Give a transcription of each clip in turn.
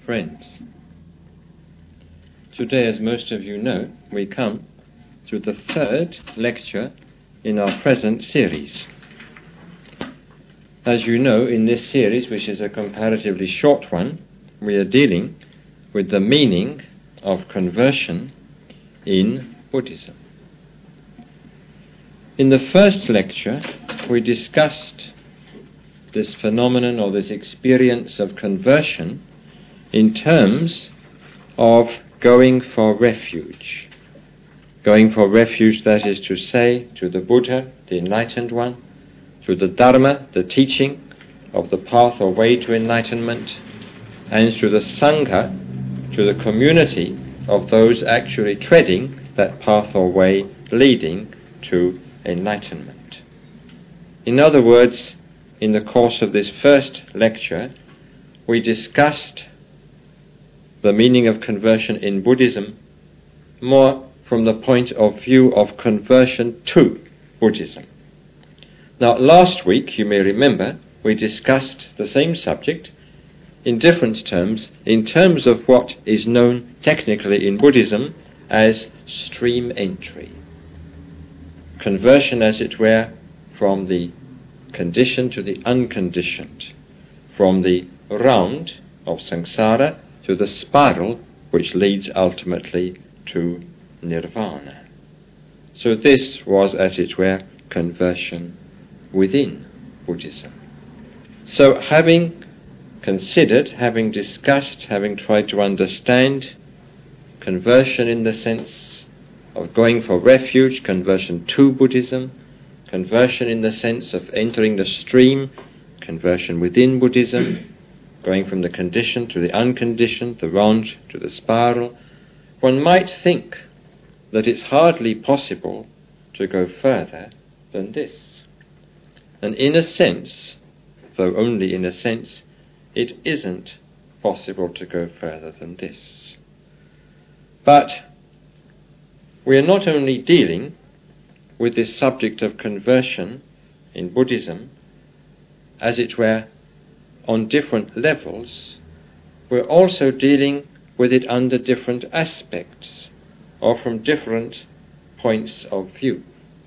friends. Today, as most of you know, we come to the third lecture in our present series. As you know, in this series, which is a comparatively short one, we are dealing with the meaning of conversion in Buddhism. In the first lecture, we discussed this phenomenon or this experience of conversion in terms of going for refuge. Going for refuge, that is to say, to the Buddha, the Enlightened One, to the Dharma, the teaching of the path or way to enlightenment, and to the Sangha, to the community of those actually treading that path or way leading to enlightenment. In other words, in the course of this first lecture, we discussed the meaning of conversion in Buddhism more from the point of view of conversion to Buddhism. Now, last week, you may remember, we discussed the same subject in different terms, in terms of what is known technically in Buddhism as stream entry. Conversion, as it were, from the conditioned to the unconditioned, from the round of samsara to the spiral which leads ultimately to nirvana. So this was, as it were, conversion within Buddhism. So having considered, having discussed, having tried to understand conversion in the sense of going for refuge, conversion to Buddhism, conversion in the sense of entering the stream, conversion within Buddhism, going from the conditioned to the unconditioned, the round to the spiral, one might think that it's hardly possible to go further than this. And in a sense, though only in a sense, it isn't possible to go further than this. But we are not only dealing with this subject of conversion in Buddhism, as it were, on different levels, we're also dealing with it under different aspects, or from different points of view.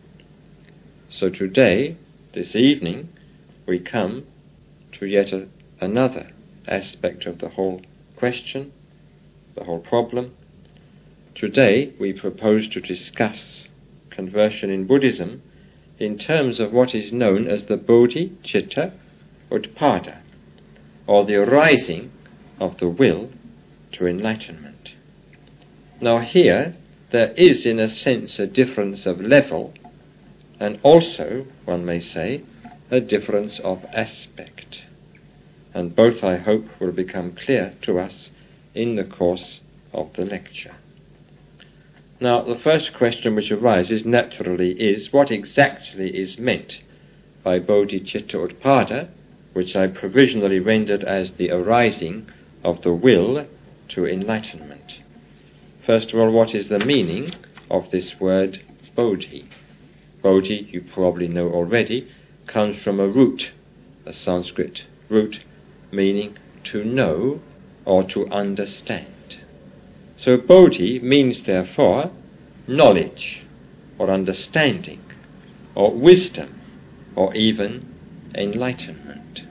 So today, this evening, we come to yet another aspect of the whole question, the whole problem. Today, we propose to discuss conversion in Buddhism in terms of what is known as the bodhicitta utpada, or the arising of the will to enlightenment. Now here, there is in a sense a difference of level, and also, one may say, a difference of aspect. And both, I hope, will become clear to us in the course of the lecture. Now, the first question which arises naturally is, what exactly is meant by bodhicitta utpada, which I provisionally rendered as the arising of the will to enlightenment? First of all, what is the meaning of this word bodhi? Bodhi, you probably know already, comes from a root, a Sanskrit root, meaning to know or to understand. So bodhi means therefore knowledge or understanding or wisdom or even enlightenment.